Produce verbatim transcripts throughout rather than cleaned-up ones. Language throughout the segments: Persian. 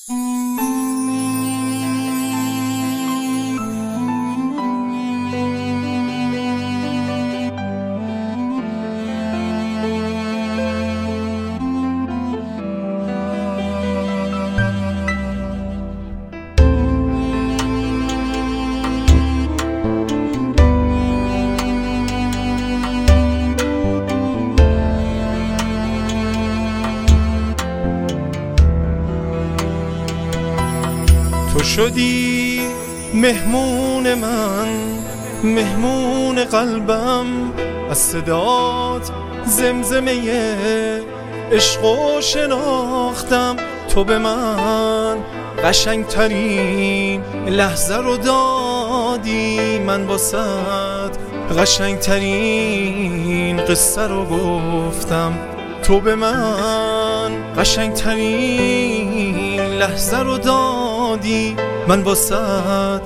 تو شدی مهمون من، مهمون قلبم، از صدات زمزمه عشق و شناختم. تو به من قشنگترین لحظه رو دادی، من واسط قشنگترین قصه رو گفتم. تو به من قشنگترین لحظه رو دادی، من واسط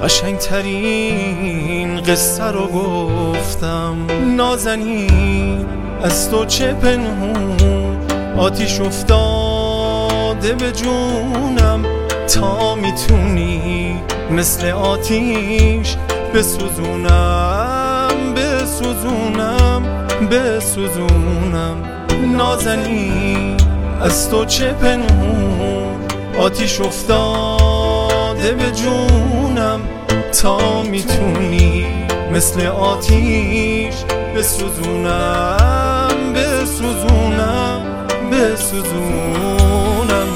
قشنگترین قصه رو گفتم. نازنین از تو چه پنهون، آتیش افتاده به جونم. تا میتونی مثل آتیش بسوزونم، بسوزونم، بسوزونم. نازنین از تو چه پنهون، آتیش افتاده به جونم. تا میتونی مثل آتیش بسوزونم، بسوزونم، بسوزونم.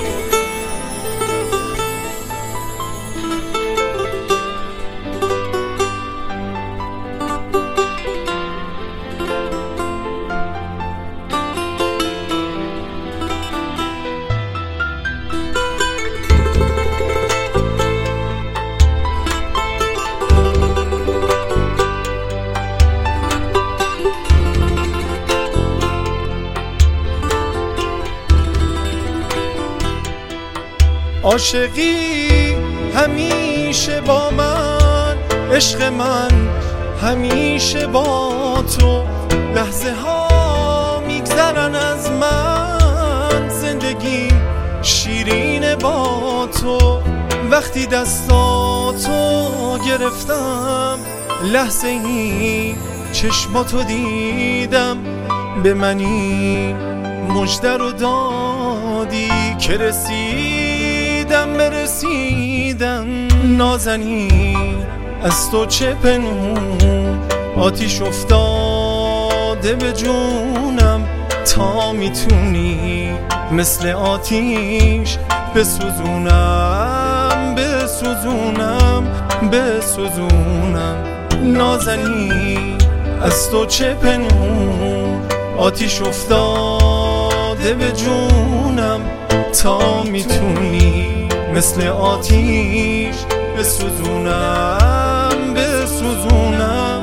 عاشقی همیشه با من، عشق من همیشه با تو. لحظه ها میگذرن از من، زندگی شیرین با تو. وقتی دستاتو گرفتم، لحظه ای چشماتو دیدم. به منی مژده رو دادی که رسیدم، برسیدم. نازنین از تو چه پنهون، آتیش افتاده به جونم. تا میتونی مثل آتیش بسوزونم، بسوزونم، بسوزونم. نازنین از تو چه پنهون، آتیش افتاده به جونم. تا میتونی مثل آتیش بسوزونم، بسوزونم،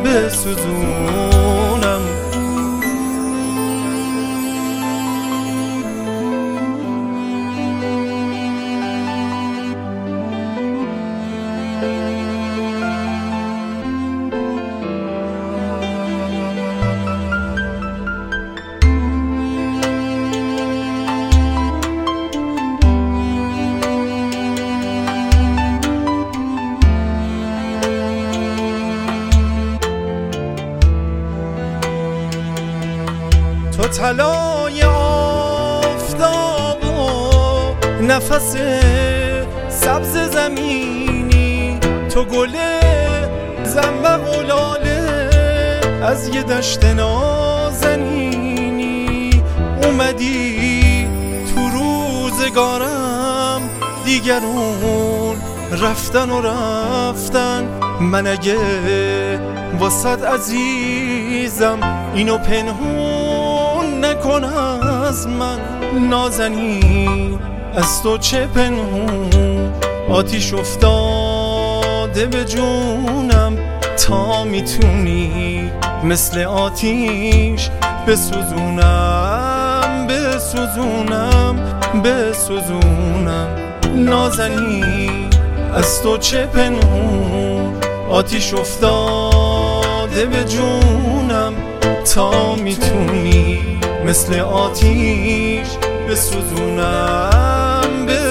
بسوزونم. تو طلای آفتاب و نفس سبز زمینی، تو گل زنبق و لاله از یه دشت نازنینی. اومدی تو روزگارم، دیگرون رفتن و رفتن. من اگه واسط عزیزم، اینو پنهون نکن از من. نازنین از تو چه پنهون، آتیش افتاده به جونم. تا میتونی مثل آتیش بسوزونم، بسوزونم، بسوزونم. نازنین از تو چه پنهون، آتیش افتاده به جونم. تا میتونی مثل آتیش بسوزونم.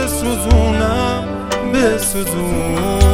بسوزون